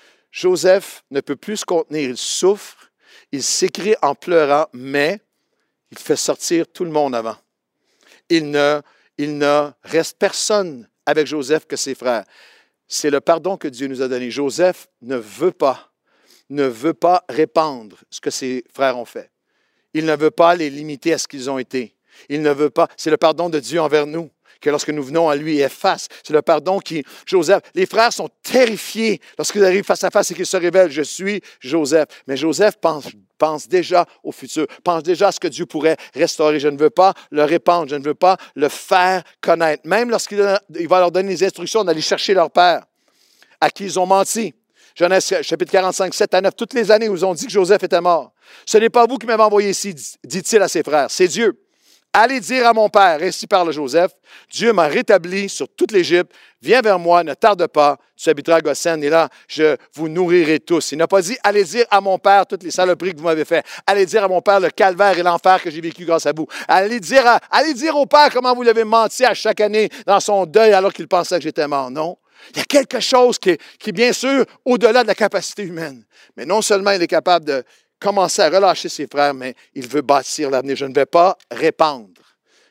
Joseph ne peut plus se contenir, il souffre, il s'écrie en pleurant, mais il fait sortir tout le monde avant. Il ne, il ne reste personne avec Joseph que ses frères. C'est le pardon que Dieu nous a donné. Joseph ne veut pas, ne veut pas répandre ce que ses frères ont fait. Il ne veut pas les limiter à ce qu'ils ont été. Il ne veut pas, c'est le pardon de Dieu envers nous. Que lorsque nous venons à lui, il efface. C'est le pardon qui, Joseph, les frères sont terrifiés lorsqu'ils arrivent face à face et qu'ils se révèlent, je suis Joseph. Mais Joseph pense, pense déjà au futur, pense déjà à ce que Dieu pourrait restaurer. Je ne veux pas le répandre, je ne veux pas le faire connaître. Même lorsqu'il va leur donner les instructions d'aller chercher leur père, à qui ils ont menti. Genèse chapitre quarante-cinq, sept à neuf, toutes les années où ils ont dit que Joseph était mort. Ce n'est pas vous qui m'avez envoyé ici, dit-il à ses frères, c'est Dieu. Allez dire à mon père, ainsi parle Joseph, Dieu m'a rétabli sur toute l'Égypte, viens vers moi, ne tarde pas, tu habiteras à Goshen, et là, je vous nourrirai tous. Il n'a pas dit, allez dire à mon père toutes les saloperies que vous m'avez faites. Allez dire à mon père le calvaire et l'enfer que j'ai vécu grâce à vous. Allez dire, à, allez dire au père comment vous l'avez menti à chaque année dans son deuil alors qu'il pensait que j'étais mort. Non. Il y a quelque chose qui est, qui est bien sûr au-delà de la capacité humaine. Mais non seulement il est capable de commencer à relâcher ses frères, mais il veut bâtir l'avenir. Je ne vais pas répandre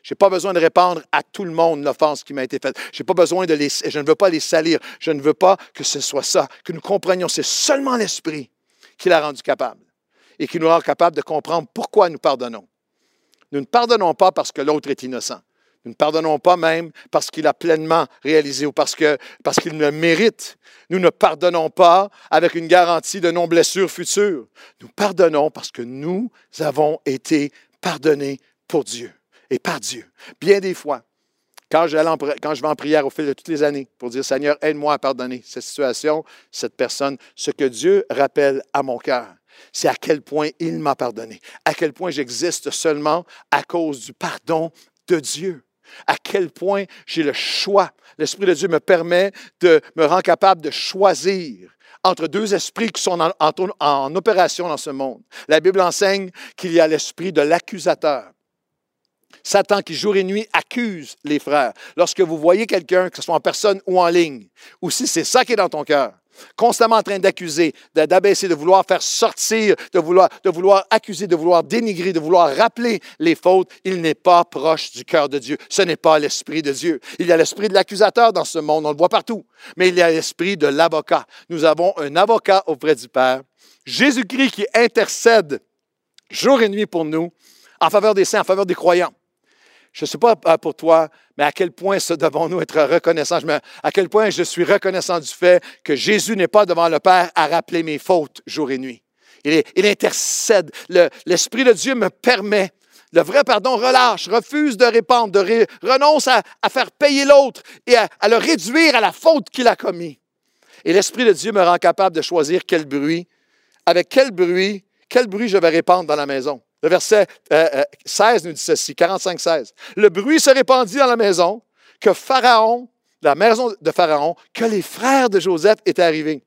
Je n'ai pas besoin de répandre à tout le monde l'offense qui m'a été faite. J'ai pas besoin de les, je ne veux pas les salir. Je ne veux pas que ce soit ça, que nous comprenions. C'est seulement l'Esprit qui l'a rendu capable et qui nous rend capable de comprendre pourquoi nous pardonnons. Nous ne pardonnons pas parce que l'autre est innocent. Nous ne pardonnons pas même parce qu'il a pleinement réalisé ou parce que, parce qu'il le mérite. Nous ne pardonnons pas avec une garantie de non-blessure future. Nous pardonnons parce que nous avons été pardonnés pour Dieu et par Dieu. Bien des fois, quand je, en, quand je vais en prière au fil de toutes les années pour dire « Seigneur, aide-moi à pardonner cette situation, cette personne », ce que Dieu rappelle à mon cœur, c'est à quel point il m'a pardonné, à quel point j'existe seulement à cause du pardon de Dieu. À quel point j'ai le choix. L'Esprit de Dieu me permet de me rendre capable de choisir entre deux esprits qui sont en, en, en opération dans ce monde. La Bible enseigne qu'il y a l'esprit de l'accusateur. Satan qui jour et nuit accuse les frères. Lorsque vous voyez quelqu'un, que ce soit en personne ou en ligne, ou si c'est ça qui est dans ton cœur, constamment en train d'accuser, d'abaisser, de vouloir faire sortir, de vouloir, de vouloir accuser, de vouloir dénigrer, de vouloir rappeler les fautes, il n'est pas proche du cœur de Dieu. Ce n'est pas l'Esprit de Dieu. Il y a l'esprit de l'accusateur dans ce monde, on le voit partout, mais il y a l'esprit de l'avocat. Nous avons un avocat auprès du Père, Jésus-Christ qui intercède jour et nuit pour nous, en faveur des saints, en faveur des croyants. Je ne sais pas pour toi, mais à quel point ça devons-nous être reconnaissants. Je me, à quel point je suis reconnaissant du fait que Jésus n'est pas devant le Père à rappeler mes fautes jour et nuit. Il, est, il intercède. Le, l'Esprit de Dieu me permet. Le vrai pardon relâche, refuse de répandre, de ré, renonce à, à faire payer l'autre et à, à le réduire à la faute qu'il a commis. Et l'Esprit de Dieu me rend capable de choisir quel bruit, avec quel bruit, quel bruit je vais répandre dans la maison. Le verset euh, seize nous dit ceci, quarante-cinq seize. Le bruit se répandit dans la maison que Pharaon, la maison de Pharaon, que les frères de Joseph étaient arrivés.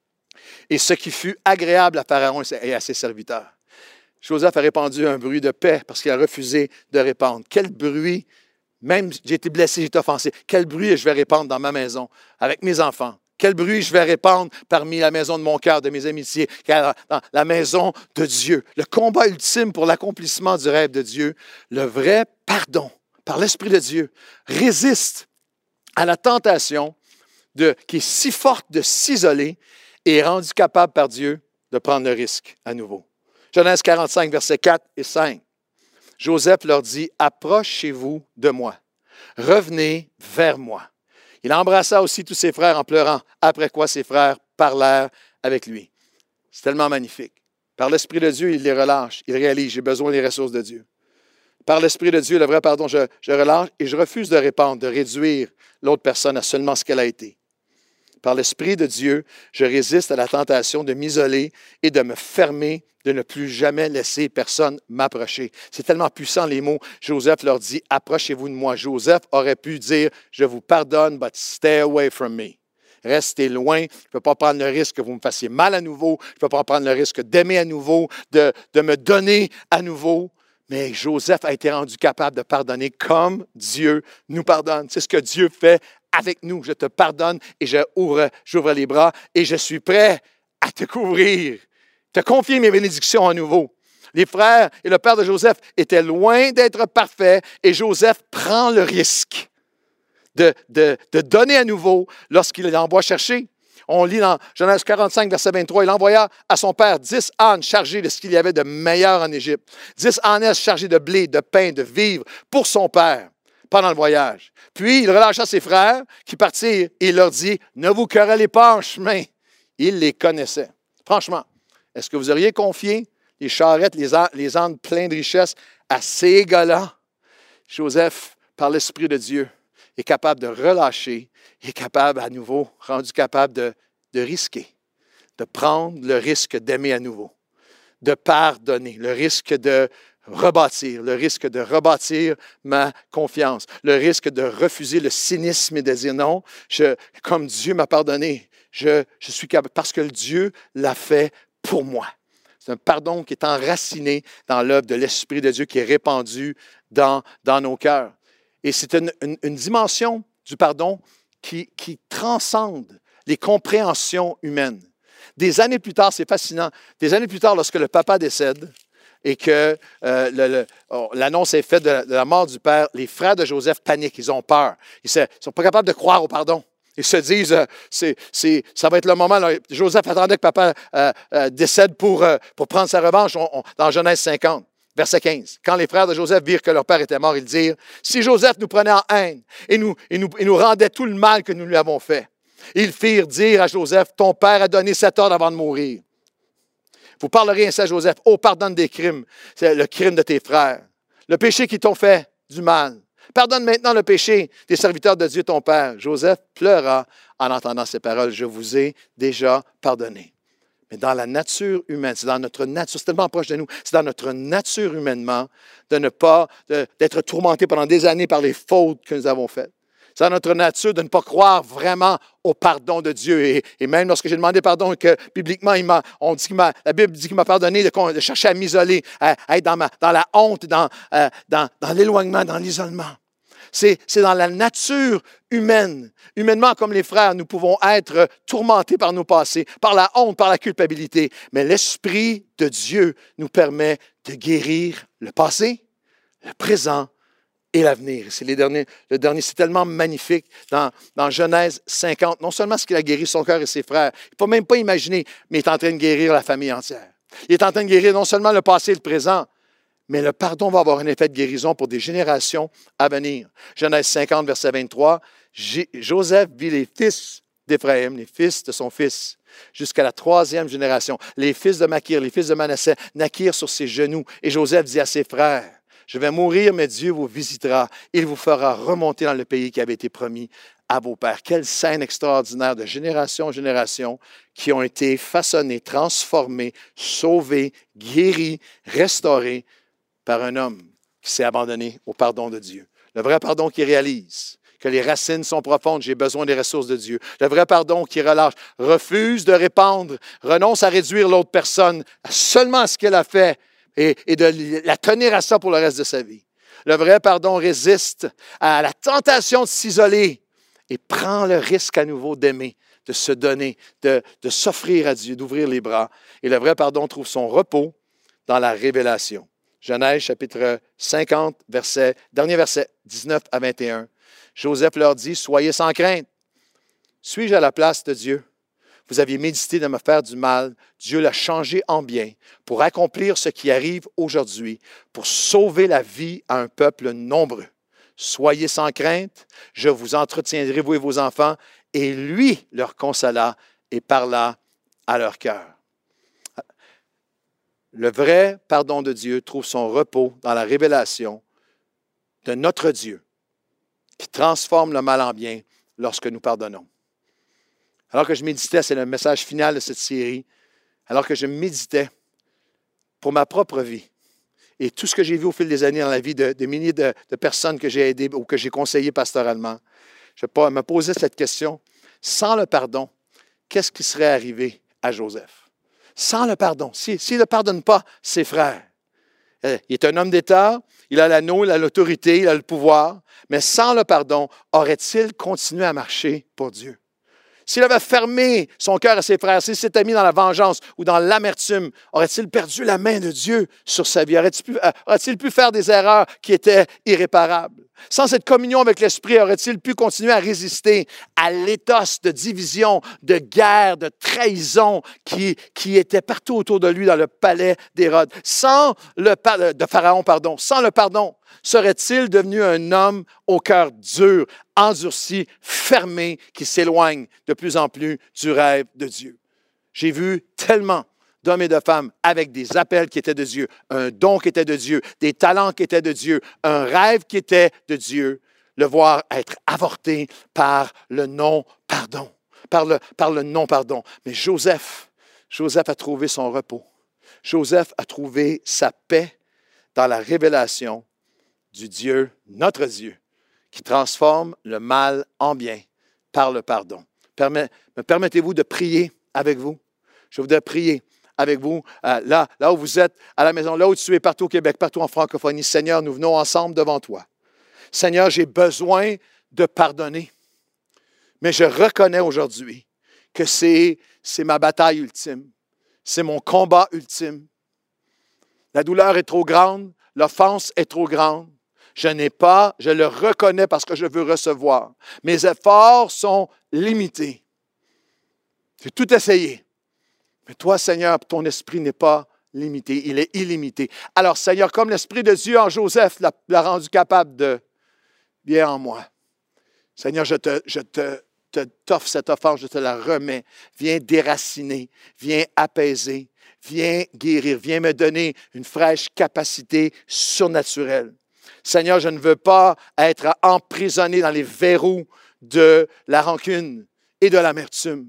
Et ce qui fut agréable à Pharaon et à ses serviteurs. Joseph a répandu un bruit de paix parce qu'il a refusé de répandre. Quel bruit, même j'ai été blessé, j'ai été offensé, quel bruit je vais répandre dans ma maison avec mes enfants. Quel bruit je vais répandre parmi la maison de mon cœur, de mes amitiés, dans la maison de Dieu. Le combat ultime pour l'accomplissement du rêve de Dieu, le vrai pardon par l'Esprit de Dieu, résiste à la tentation de, qui est si forte de s'isoler et est rendu capable par Dieu de prendre le risque à nouveau. Genèse quarante-cinq, versets quatre et cinq. Joseph leur dit, « Approchez-vous de moi, revenez vers moi. » Il embrassa aussi tous ses frères en pleurant, après quoi ses frères parlèrent avec lui. C'est tellement magnifique. Par l'Esprit de Dieu, il les relâche. Il réalise, j'ai besoin des ressources de Dieu. Par l'Esprit de Dieu, le vrai pardon, je, je relâche et je refuse de répandre, de réduire l'autre personne à seulement ce qu'elle a été. Par l'Esprit de Dieu, je résiste à la tentation de m'isoler et de me fermer, de ne plus jamais laisser personne m'approcher. C'est tellement puissant les mots. Joseph leur dit, « Approchez-vous de moi. » Joseph aurait pu dire, « Je vous pardonne, but stay away from me. » Restez loin. Je ne peux pas prendre le risque que vous me fassiez mal à nouveau. Je ne peux pas prendre le risque d'aimer à nouveau, de, de me donner à nouveau. Mais Joseph a été rendu capable de pardonner comme Dieu nous pardonne. C'est ce que Dieu fait avec nous. Je te pardonne et je ouvre, j'ouvre les bras et je suis prêt à te couvrir, te confier mes bénédictions à nouveau. Les frères et le père de Joseph étaient loin d'être parfaits et Joseph prend le risque de, de, de donner à nouveau lorsqu'il l'envoie chercher. On lit dans Genèse quarante-cinq, verset vingt-trois, il envoya à son père dix ânes chargés de ce qu'il y avait de meilleur en Égypte. Dix ânes chargés de blé, de pain, de vivres pour son père pendant le voyage. Puis il relâcha ses frères qui partirent et il leur dit, ne vous querellez pas en chemin. Il les connaissait. Franchement, est-ce que vous auriez confié les charrettes, les ânes, les ânes pleins de richesses à ces gars-là? Joseph, par l'Esprit de Dieu, est capable de relâcher, est capable à nouveau, rendu capable de, de risquer, de prendre le risque d'aimer à nouveau, de pardonner, le risque de rebâtir, le risque de rebâtir ma confiance, le risque de refuser le cynisme et de dire non, je, comme Dieu m'a pardonné, je, je suis capable, parce que Dieu l'a fait pour moi. C'est un pardon qui est enraciné dans l'œuvre de l'Esprit de Dieu qui est répandu dans, dans nos cœurs. Et c'est une, une, une dimension du pardon qui, qui transcende les compréhensions humaines. Des années plus tard, c'est fascinant, des années plus tard, lorsque le papa décède, et que euh, le, le, oh, l'annonce est faite de la, de la mort du père, les frères de Joseph paniquent, ils ont peur. Ils ne sont pas capables de croire au pardon. Ils se disent, euh, c'est, c'est, ça va être le moment. Là. Joseph attendait que papa euh, euh, décède pour, euh, pour prendre sa revanche on, on, dans Genèse cinquante. Verset quinze. Quand les frères de Joseph virent que leur père était mort, ils dirent, « Si Joseph nous prenait en haine et nous, et, nous, et nous rendait tout le mal que nous lui avons fait. » Ils firent dire à Joseph, « Ton père a donné cet ordre avant de mourir. » Vous parlerez ainsi à Joseph, « Oh, pardonne des crimes, c'est le crime de tes frères, le péché qu'ils t'ont fait du mal. Pardonne maintenant le péché des serviteurs de Dieu, ton père. » Joseph pleura en entendant ces paroles, « Je vous ai déjà pardonné. » Mais dans la nature humaine, c'est dans notre nature, c'est tellement proche de nous, c'est dans notre nature humainement de ne pas, de, d'être tourmenté pendant des années par les fautes que nous avons faites. C'est dans notre nature de ne pas croire vraiment au pardon de Dieu. Et, et même lorsque j'ai demandé pardon, que bibliquement, il m'a, on dit qu'il m'a, la Bible dit qu'il m'a pardonné de, de chercher à m'isoler, à, à être dans, ma, dans la honte, dans, euh, dans, dans l'éloignement, dans l'isolement. C'est, c'est dans la nature humaine. Humainement, comme les frères, nous pouvons être tourmentés par nos passés, par la honte, par la culpabilité. Mais l'Esprit de Dieu nous permet de guérir le passé, le présent et l'avenir. C'est les derniers, le dernier, c'est tellement magnifique dans, dans Genèse cinquante. Non seulement ce qu'il a guéri son cœur et ses frères, il ne peut même pas imaginer, mais il est en train de guérir la famille entière. Il est en train de guérir non seulement le passé et le présent, mais le pardon va avoir un effet de guérison pour des générations à venir. Genèse cinquante, verset vingt-trois, Joseph vit les fils d'Éphraïm, les fils de son fils, jusqu'à la troisième génération. Les fils de Makir, les fils de Manassé, naquirent sur ses genoux. Et Joseph dit à ses frères, « Je vais mourir, mais Dieu vous visitera. Il vous fera remonter dans le pays qui avait été promis à vos pères. » Quelle scène extraordinaire de génération en génération qui ont été façonnés, transformés, sauvés, guéris, restaurés par un homme qui s'est abandonné au pardon de Dieu. Le vrai pardon qui réalise que les racines sont profondes, j'ai besoin des ressources de Dieu. Le vrai pardon qui relâche, refuse de répandre, renonce à réduire l'autre personne seulement à ce qu'elle a fait et, et de la tenir à ça pour le reste de sa vie. Le vrai pardon résiste à la tentation de s'isoler et prend le risque à nouveau d'aimer, de se donner, de, de s'offrir à Dieu, d'ouvrir les bras. Et le vrai pardon trouve son repos dans la révélation. Genèse chapitre cinquante, verset, dernier verset, dix-neuf à vingt et un. Joseph leur dit, « Soyez sans crainte. Suis-je à la place de Dieu? Vous aviez médité de me faire du mal. Dieu l'a changé en bien pour accomplir ce qui arrive aujourd'hui, pour sauver la vie à un peuple nombreux. Soyez sans crainte. Je vous entretiendrai, vous et vos enfants. » Et lui leur consola et parla à leur cœur. Le vrai pardon de Dieu trouve son repos dans la révélation de notre Dieu qui transforme le mal en bien lorsque nous pardonnons. Alors que je méditais, c'est le message final de cette série, alors que je méditais pour ma propre vie et tout ce que j'ai vu au fil des années dans la vie de, de milliers de, de personnes que j'ai aidées ou que j'ai conseillées pastoralement, je me posais cette question, sans le pardon, qu'est-ce qui serait arrivé à Joseph? Sans le pardon, s'il si, si ne pardonne pas ses frères. Il est un homme d'État, il a l'anneau, il a l'autorité, il a le pouvoir, mais sans le pardon, aurait-il continué à marcher pour Dieu? S'il avait fermé son cœur à ses frères, s'il s'était mis dans la vengeance ou dans l'amertume, aurait-il perdu la main de Dieu sur sa vie? Aurait-il pu, aurait-il pu faire des erreurs qui étaient irréparables? Sans cette communion avec l'Esprit, aurait-il pu continuer à résister à l'éthos de division, de guerre, de trahison qui, qui était partout autour de lui dans le palais d'Hérode? Sans le de Pharaon, pardon, sans le pardon, serait-il devenu un homme au cœur dur, endurci, fermé, qui s'éloigne de plus en plus du rêve de Dieu? J'ai vu tellement d'hommes et de femmes avec des appels qui étaient de Dieu, un don qui était de Dieu, des talents qui étaient de Dieu, un rêve qui était de Dieu, le voir être avorté par le non-pardon, par le, par le non-pardon. Mais Joseph, Joseph a trouvé son repos. Joseph a trouvé sa paix dans la révélation du Dieu, notre Dieu, qui transforme le mal en bien par le pardon. Permet, me permettez-vous de prier avec vous? Je voudrais prier avec vous, euh, là, là où vous êtes, à la maison, là où tu es, partout au Québec, partout en francophonie. Seigneur, nous venons ensemble devant toi. Seigneur, j'ai besoin de pardonner. Mais je reconnais aujourd'hui que c'est, c'est ma bataille ultime. C'est mon combat ultime. La douleur est trop grande, l'offense est trop grande. Je n'ai pas, je le reconnais parce que je veux recevoir. Mes efforts sont limités. J'ai tout essayé. Mais toi, Seigneur, ton esprit n'est pas limité, il est illimité. Alors, Seigneur, comme l'Esprit de Dieu en Joseph l'a, l'a rendu capable de, viens en moi. Seigneur, je te, je te, te t'offre cette offense, je te la remets. Viens déraciner, viens apaiser, viens guérir, viens me donner une fraîche capacité surnaturelle. Seigneur, je ne veux pas être emprisonné dans les verrous de la rancune et de l'amertume.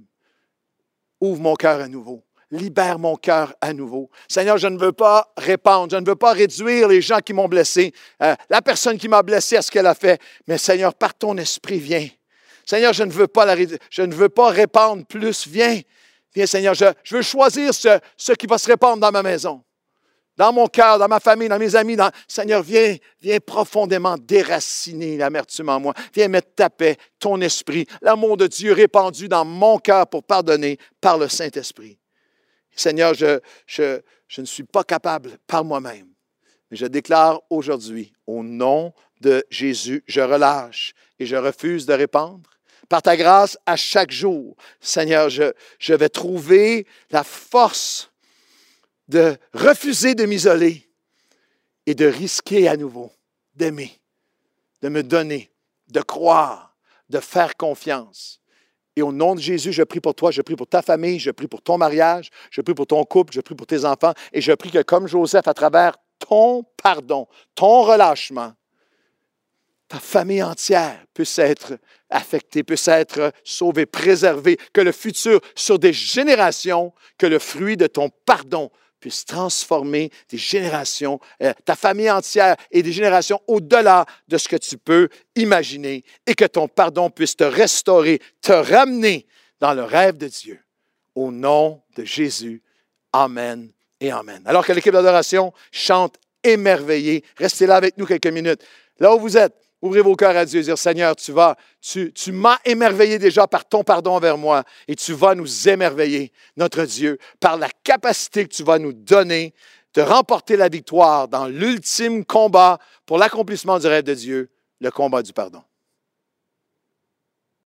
Ouvre mon cœur à nouveau. Libère mon cœur à nouveau. Seigneur, je ne veux pas répandre, je ne veux pas réduire les gens qui m'ont blessé, euh, la personne qui m'a blessé à ce qu'elle a fait. Mais Seigneur, par ton esprit, viens. Seigneur, je ne veux pas, la, je ne veux pas répandre plus. Viens, viens Seigneur, je, je veux choisir ce, ce qui va se répandre dans ma maison. Dans mon cœur, dans ma famille, dans mes amis. Dans... Seigneur, viens, viens profondément déraciner l'amertume en moi. Viens mettre ta paix, ton esprit, l'amour de Dieu répandu dans mon cœur pour pardonner par le Saint-Esprit. Seigneur, je, je, je ne suis pas capable par moi-même, mais je déclare aujourd'hui, au nom de Jésus, je relâche et je refuse de répandre. Par ta grâce, à chaque jour, Seigneur, je, je vais trouver la force de refuser de m'isoler et de risquer à nouveau, d'aimer, de me donner, de croire, de faire confiance. Et au nom de Jésus, je prie pour toi, je prie pour ta famille, je prie pour ton mariage, je prie pour ton couple, je prie pour tes enfants et je prie que comme Joseph, à travers ton pardon, ton relâchement, ta famille entière puisse être affectée, puisse être sauvée, préservée, que le futur, sur des générations, que le fruit de ton pardon puisse transformer des générations, euh, ta famille entière et des générations au-delà de ce que tu peux imaginer et que ton pardon puisse te restaurer, te ramener dans le rêve de Dieu. Au nom de Jésus, Amen et Amen. Alors que l'équipe d'adoration chante émerveillé, restez là avec nous quelques minutes. Là où vous êtes, ouvrez vos cœurs à Dieu et dire, Seigneur, tu vas, tu, tu m'as émerveillé déjà par ton pardon envers moi et tu vas nous émerveiller, notre Dieu, par la capacité que tu vas nous donner de remporter la victoire dans l'ultime combat pour l'accomplissement du rêve de Dieu, le combat du pardon.